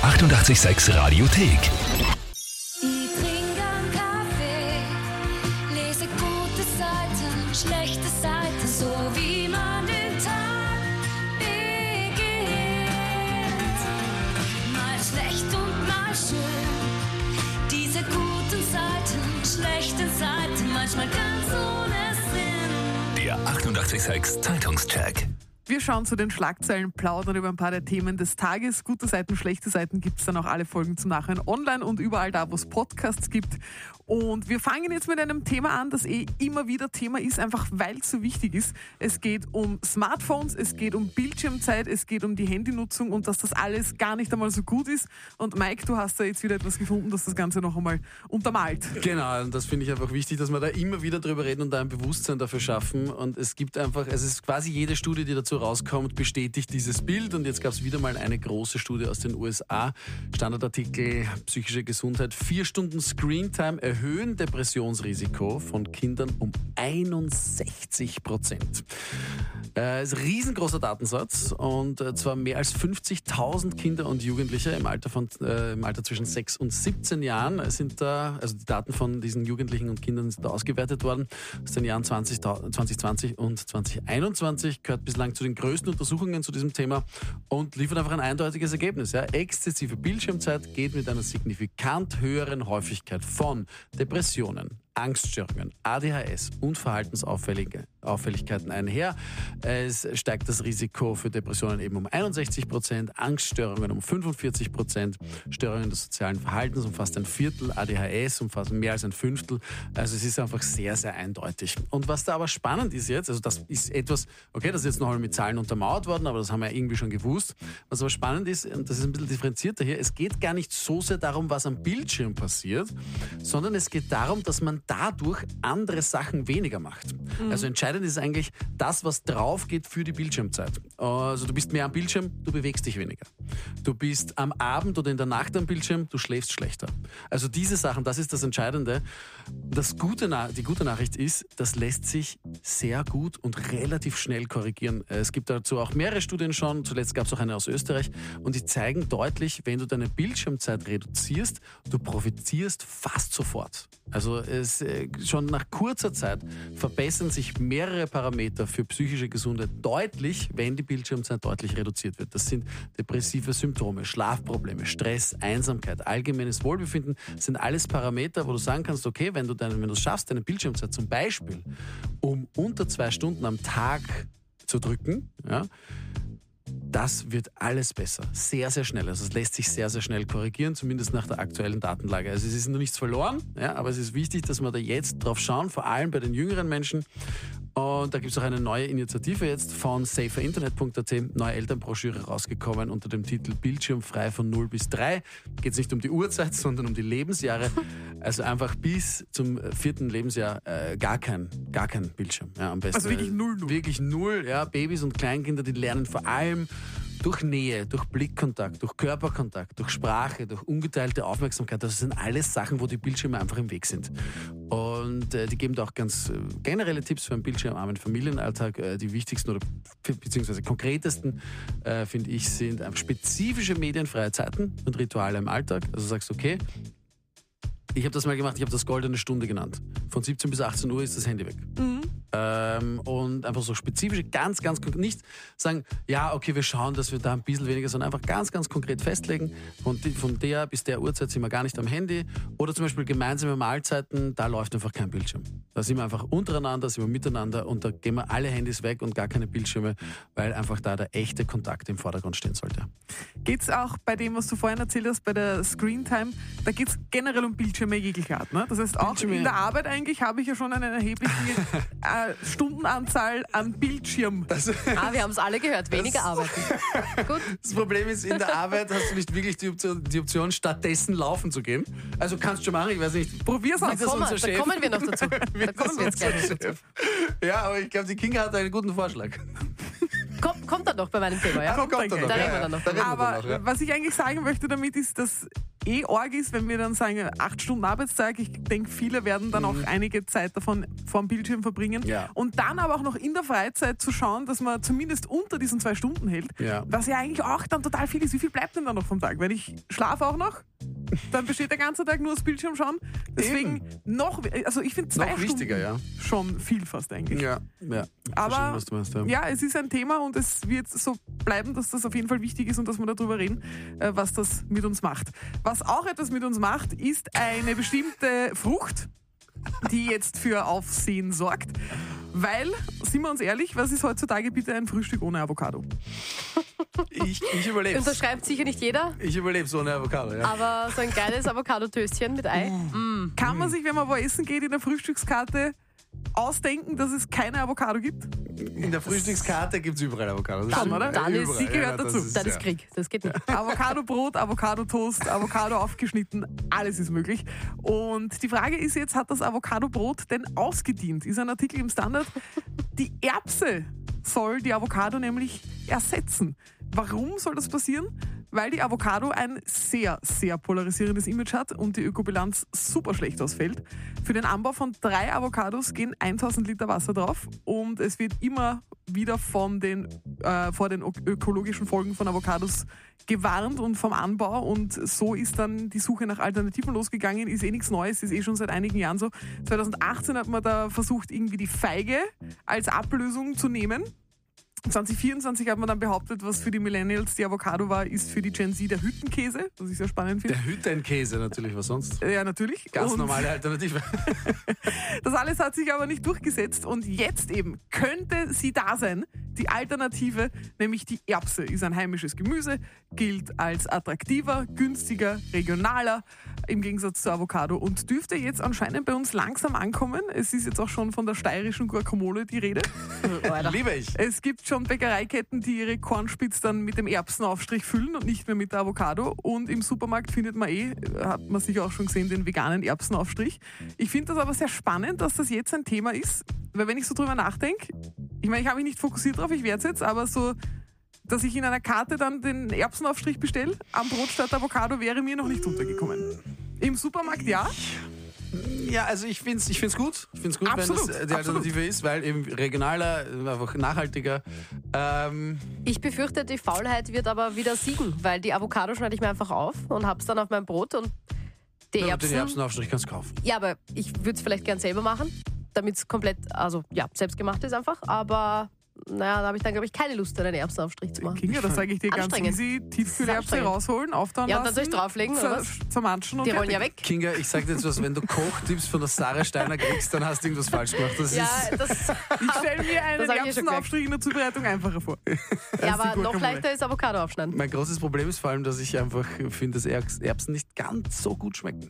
886 Radiothek. Ich trinke einen Kaffee, lese gute Seiten, schlechte Seiten, so wie man den Tag beginnt. Mal schlecht und mal schön, diese guten Seiten, schlechten Seiten, manchmal ganz ohne Sinn. Der 886 Zeitungscheck. Wir schauen zu den Schlagzeilen, plaudern über ein paar der Themen des Tages. Gute Seiten, schlechte Seiten gibt es dann auch alle Folgen zum Nachhören online und überall da, wo es Podcasts gibt. Und wir fangen jetzt mit einem Thema an, das immer wieder Thema ist, einfach weil es so wichtig ist. Es geht um Smartphones, es geht um Bildschirmzeit, es geht um die Handynutzung und dass das alles gar nicht einmal so gut ist. Und Mike, du hast da jetzt wieder etwas gefunden, das das Ganze noch einmal untermalt. Genau, und das finde ich einfach wichtig, dass wir da immer wieder drüber reden und da ein Bewusstsein dafür schaffen. Und es gibt einfach, es ist quasi jede Studie, die dazu rauskommt, bestätigt dieses Bild. Und jetzt gab es wieder mal eine große Studie aus den USA. Standardartikel, psychische Gesundheit. 4 Stunden Screentime erhöhen Depressionsrisiko von Kindern um 61%. Ist ein riesengroßer Datensatz und zwar mehr als 50.000 Kinder und Jugendliche im Alter zwischen 6 und 17 Jahren sind da, also die Daten von diesen Jugendlichen und Kindern sind da ausgewertet worden aus den Jahren 2020 und 2021, gehört bislang zu den größten Untersuchungen zu diesem Thema und liefert einfach ein eindeutiges Ergebnis. Ja. Exzessive Bildschirmzeit geht mit einer signifikant höheren Häufigkeit von Depressionen, Angststörungen, ADHS und Verhaltensauffälligkeiten einher. Es steigt das Risiko für Depressionen eben um 61%, Angststörungen um 45%, Störungen des sozialen Verhaltens um fast ein Viertel, ADHS um fast mehr als ein Fünftel. Also es ist einfach sehr, sehr eindeutig. Und was da aber spannend ist jetzt, also das ist etwas, okay, das ist jetzt noch einmal mit Zahlen untermauert worden, aber das haben wir ja irgendwie schon gewusst. Was aber spannend ist, und das ist ein bisschen differenzierter hier, es geht gar nicht so sehr darum, was am Bildschirm passiert, sondern es geht darum, dass man dadurch andere Sachen weniger macht. Also entscheidend ist eigentlich das, was drauf geht für die Bildschirmzeit. Also du bist mehr am Bildschirm, du bewegst dich weniger. Du bist am Abend oder in der Nacht am Bildschirm, du schläfst schlechter. Also diese Sachen, das ist das Entscheidende. Die gute Nachricht ist, das lässt sich sehr gut und relativ schnell korrigieren. Es gibt dazu auch mehrere Studien schon, zuletzt gab es auch eine aus Österreich und die zeigen deutlich, wenn du deine Bildschirmzeit reduzierst, du profitierst fast sofort. Also schon nach kurzer Zeit verbessern sich mehrere Parameter für psychische Gesundheit deutlich, wenn die Bildschirmzeit deutlich reduziert wird. Das sind depressive Symptome, Schlafprobleme, Stress, Einsamkeit, allgemeines Wohlbefinden. Das sind alles Parameter, wo du sagen kannst, okay, wenn du es schaffst, deine Bildschirmzeit zum Beispiel um unter 2 Stunden am Tag zu drücken, ja, das wird alles besser. Sehr, sehr schnell. Also es lässt sich sehr, sehr schnell korrigieren, zumindest nach der aktuellen Datenlage. Also es ist noch nichts verloren, ja, aber es ist wichtig, dass wir da jetzt drauf schauen, vor allem bei den jüngeren Menschen. Und da gibt es auch eine neue Initiative jetzt von saferinternet.at, neue Elternbroschüre rausgekommen unter dem Titel Bildschirmfrei von 0 bis 3. Geht es nicht um die Uhrzeit, sondern um die Lebensjahre. Also einfach bis zum 4. Lebensjahr gar kein Bildschirm. Ja, am besten. Also wirklich null. Wirklich null. Ja, Babys und Kleinkinder, die lernen vor allem durch Nähe, durch Blickkontakt, durch Körperkontakt, durch Sprache, durch ungeteilte Aufmerksamkeit. Das sind alles Sachen, wo die Bildschirme einfach im Weg sind. Und die geben da auch ganz generelle Tipps für einen bildschirmarmen Familienalltag. Die wichtigsten oder beziehungsweise konkretesten, finde ich, sind spezifische medienfreie Zeiten und Rituale im Alltag. Also sagst, okay, ich habe das mal gemacht, ich habe das goldene Stunde genannt. Von 17 bis 18 Uhr ist das Handy weg. Und einfach so spezifische, ganz konkret, nicht sagen, ja, okay, wir schauen, dass wir da ein bisschen weniger, sondern einfach ganz konkret festlegen, von der bis der Uhrzeit sind wir gar nicht am Handy. Oder zum Beispiel gemeinsame Mahlzeiten, da läuft einfach kein Bildschirm. Da sind wir einfach untereinander, sind wir miteinander und da gehen wir alle Handys weg und gar keine Bildschirme, weil einfach da der echte Kontakt im Vordergrund stehen sollte. Geht's auch bei dem, was du vorhin erzählt hast, bei der Screentime, da geht's generell um Bildschirme jeglicher Art, ne? Das heißt, auch in der Arbeit eigentlich habe ich ja schon einen erheblichen Stundenanzahl an Bildschirm. Wir haben es alle gehört, weniger arbeiten. Gut. Das Problem ist, in der Arbeit hast du nicht wirklich die Option, stattdessen laufen zu gehen. Also kannst du schon machen, ich weiß nicht. Probier's aus. Da kommen wir noch dazu. Da kommen wir jetzt gleich noch dazu. Ja, aber ich glaube, die Kinga hat einen guten Vorschlag. Kommt dann noch bei meinem Thema, ja? Kommt dann noch. Da reden wir dann noch. Aber was ich eigentlich sagen möchte damit ist, dass arg ist, wenn wir dann sagen, 8 Stunden Arbeitstag. Ich denke, viele werden dann auch einige Zeit davon vorm Bildschirm verbringen. Ja. Und dann aber auch noch in der Freizeit zu schauen, dass man zumindest unter diesen 2 Stunden hält. Ja. Was ja eigentlich auch dann total viel ist. Wie viel bleibt denn da noch vom Tag? Wenn ich schlafe auch noch, dann besteht der ganze Tag nur das Bildschirm schauen. Deswegen ich finde 2 Noch Stunden wichtiger, ja. schon viel fast eigentlich. Ja. Aber Verstehen, was du meinst, ja, es ist ein Thema und es wird so bleiben, dass das auf jeden Fall wichtig ist und dass wir darüber reden, was das mit uns macht. Was auch etwas mit uns macht, ist eine bestimmte Frucht, die jetzt für Aufsehen sorgt. Weil, sind wir uns ehrlich, was ist heutzutage bitte ein Frühstück ohne Avocado? Ich überlebe. Unterschreibt sicher nicht jeder, Ich überlebe so eine Avocado, ja. aber so ein geiles Avocado-Töstchen mit Ei. Kann man sich, wenn man wo essen geht, in der Frühstückskarte ausdenken, dass es keine Avocado gibt? In der Frühstückskarte gibt es überall Avocado. Das Kann stimmt. man, oder? Dann ist- die gehört dazu. Das ist Krieg, das geht nicht. Avocado-Brot, Avocado-Toast, Avocado aufgeschnitten, alles ist möglich. Und die Frage ist jetzt, hat das Avocado-Brot denn ausgedient? Ist ein Artikel im Standard. Die Erbse soll die Avocado nämlich ersetzen. Warum soll das passieren? Weil die Avocado ein sehr, sehr polarisierendes Image hat und die Ökobilanz super schlecht ausfällt. Für den Anbau von 3 Avocados gehen 1000 Liter Wasser drauf und es wird immer wieder vor den ökologischen Folgen von Avocados gewarnt und vom Anbau, und so ist dann die Suche nach Alternativen losgegangen. Ist nichts Neues, ist schon seit einigen Jahren so. 2018 hat man da versucht, irgendwie die Feige als Ablösung zu nehmen. 2024 hat man dann behauptet, was für die Millennials die Avocado war, ist für die Gen Z der Hüttenkäse, was ich sehr spannend finde. Der Hüttenkäse natürlich, was sonst? Ja, natürlich. Ganz Und normale Alternative. das alles hat sich aber nicht durchgesetzt und jetzt eben könnte sie da sein. Die Alternative, nämlich die Erbse, ist ein heimisches Gemüse, gilt als attraktiver, günstiger, regionaler, im Gegensatz zur Avocado, und dürfte jetzt anscheinend bei uns langsam ankommen. Es ist jetzt auch schon von der steirischen Guacamole die Rede. Liebe ich. Es gibt schon Bäckereiketten, die ihre Cornspitz dann mit dem Erbsenaufstrich füllen und nicht mehr mit der Avocado. Und im Supermarkt findet man hat man sicher auch schon gesehen, den veganen Erbsenaufstrich. Ich finde das aber sehr spannend, dass das jetzt ein Thema ist, weil wenn ich so drüber nachdenke, ich meine, ich habe mich nicht fokussiert drauf, ich werde es jetzt, aber so, dass ich in einer Karte dann den Erbsenaufstrich bestelle, am Brot statt Avocado, wäre mir noch nicht untergekommen. Im Supermarkt ja. Ja, also ich find's gut. Ich find's gut, Absolut, wenn das die Alternative ist, weil eben regionaler, einfach nachhaltiger. Ich befürchte, die Faulheit wird aber wieder siegen, weil die Avocado schneide ich mir einfach auf und hab's dann auf meinem Brot und die Den Erbsen. Erbsenaufstrich kannst du kaufen. Ja, aber ich würde es vielleicht gern selber machen, damit es komplett, selbst gemacht ist einfach, aber naja, da habe ich dann, glaube ich, keine Lust, einen Erbsenaufstrich zu machen. Kinga, das sage ich dir ganz Anstrengend. easy. Tiefkühlerbse Anstrengend. rausholen, auftauen Ja, und dann soll lassen. ich drauflegen, oder was? Zermatschen und Die rollen fertig. ja weg. Kinga, ich sag dir jetzt was, wenn du Kochtipps von der Sarah Steiner kriegst, dann hast du irgendwas falsch gemacht. Das Ja, ist, das, Ich stelle mir einen Das hab ich eh schon Erbsenaufstrich in der Zubereitung einfacher vor. ja, aber die noch Guacamole. leichter ist Avocado aufschneiden. mein großes Problem ist vor allem, dass ich einfach finde, dass Erbsen nicht ganz so gut schmecken.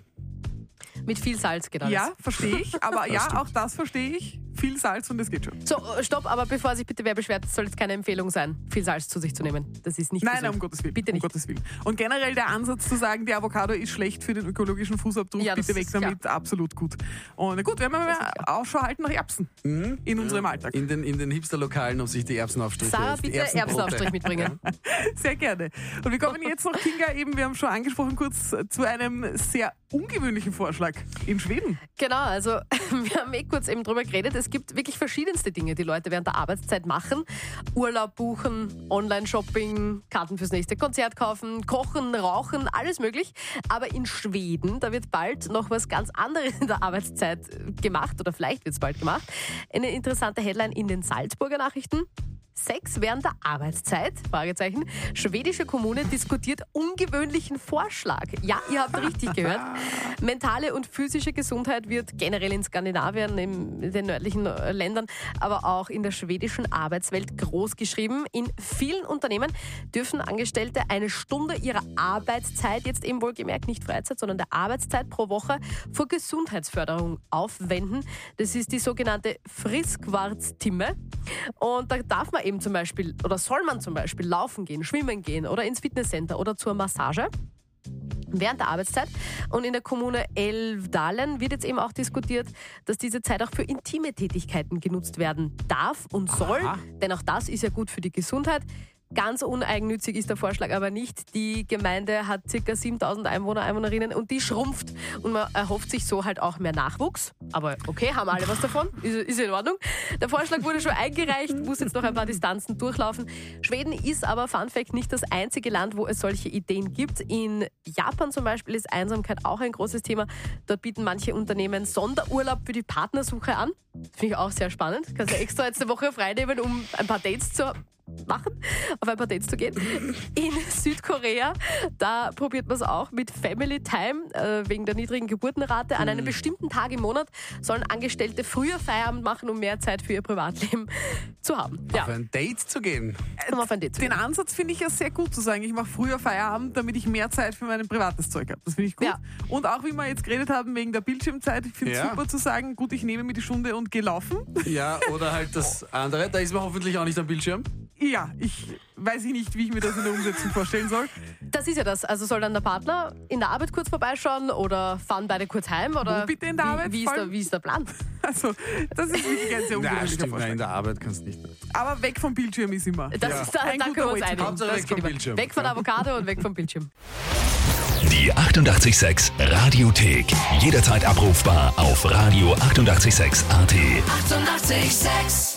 Mit viel Salz geht alles. Ja, verstehe ich. Aber ja, stimmt. auch das verstehe ich. Viel Salz und es geht schon. So, stopp, aber bevor sich bitte wer beschwert, soll jetzt keine Empfehlung sein, viel Salz zu sich zu nehmen. Das ist nicht Nein, gesund. um Gottes Willen. Bitte nicht. Um Gottes Willen. Und generell der Ansatz zu sagen, die Avocado ist schlecht für den ökologischen Fußabdruck, Ja, das bitte weg ist damit, absolut gut. Und gut, werden wir mal Ausschau halten nach Erbsen in unserem Alltag. In den Hipster-Lokalen, um sich die Erbsenaufstriche... Sarah, die bitte Erbsenbrote. Erbsenaufstrich mitbringen. Sehr gerne. Und wir kommen jetzt noch, Kinga, wir haben schon angesprochen kurz, zu einem sehr ungewöhnlichen Vorschlag in Schweden. Genau, also wir haben kurz eben drüber geredet. Es gibt wirklich verschiedenste Dinge, die Leute während der Arbeitszeit machen. Urlaub buchen, Online-Shopping, Karten fürs nächste Konzert kaufen, kochen, rauchen, alles möglich. Aber in Schweden, da wird bald noch was ganz anderes in der Arbeitszeit gemacht oder vielleicht wird es bald gemacht. Eine interessante Headline in den Salzburger Nachrichten. Sex während der Arbeitszeit? Fragezeichen. Schwedische Kommune diskutiert ungewöhnlichen Vorschlag. Ja, ihr habt richtig gehört. Mentale und physische Gesundheit wird generell in Skandinavien, in den nördlichen Ländern, aber auch in der schwedischen Arbeitswelt groß geschrieben. In vielen Unternehmen dürfen Angestellte 1 Stunde ihrer Arbeitszeit, jetzt eben wohlgemerkt nicht Freizeit, sondern der Arbeitszeit pro Woche, für Gesundheitsförderung aufwenden. Das ist die sogenannte Friskvardstimme. Und da darf man eben zum Beispiel, oder soll man zum Beispiel laufen gehen, schwimmen gehen oder ins Fitnesscenter oder zur Massage während der Arbeitszeit. Und in der Kommune Älvdalen wird jetzt eben auch diskutiert, dass diese Zeit auch für intime Tätigkeiten genutzt werden darf und soll. Denn auch das ist ja gut für die Gesundheit. Ganz uneigennützig ist der Vorschlag aber nicht. Die Gemeinde hat ca. 7.000 Einwohner, Einwohnerinnen und die schrumpft und man erhofft sich so halt auch mehr Nachwuchs. Aber okay, haben alle was davon, ist in Ordnung. Der Vorschlag wurde schon eingereicht, muss jetzt noch ein paar Distanzen durchlaufen. Schweden ist aber, Fun Fact, nicht das einzige Land, wo es solche Ideen gibt. In Japan zum Beispiel ist Einsamkeit auch ein großes Thema. Dort bieten manche Unternehmen Sonderurlaub für die Partnersuche an. Das finde ich auch sehr spannend. Kannst ja extra jetzt eine Woche frei nehmen, um ein paar Dates zu machen, auf ein paar Dates zu gehen. In Südkorea, da probiert man es auch mit Family Time, wegen der niedrigen Geburtenrate. An einem bestimmten Tag im Monat sollen Angestellte früher Feierabend machen, um mehr Zeit für ihr Privatleben zu haben. Ja. Auf ein Date zu gehen. Auf ein Date zu Den gehen. Ansatz finde ich ja sehr gut zu sagen, ich mache früher Feierabend, damit ich mehr Zeit für mein privates Zeug habe. Das finde ich gut. Ja. Und auch wie wir jetzt geredet haben wegen der Bildschirmzeit, ich finde es Ja. super zu sagen, gut, ich nehme mir die Stunde und gehe laufen. Ja, oder halt das andere, da ist man hoffentlich auch nicht am Bildschirm. Ja, ich weiß nicht, wie ich mir das in der Umsetzung vorstellen soll. Das ist ja das. Also soll dann der Partner in der Arbeit kurz vorbeischauen oder fahren beide kurz heim? Oder Wo bitte in der Arbeit? Wie ist der Plan? Also, das ist wirklich ein sehr ungewöhnlicher stimmt, nein, Vorschlag. in der Arbeit kannst du nicht. Aber weg vom Bildschirm ist immer. Das, Ja. Da Ein können guter wir uns Way to einigen. Hauptsache Das weg geht vom immer. Bildschirm. Weg von der Avocado und weg vom Bildschirm. Die 88,6 Radiothek. Jederzeit abrufbar auf radio886.at. 88,6. Eighty-eight, sex.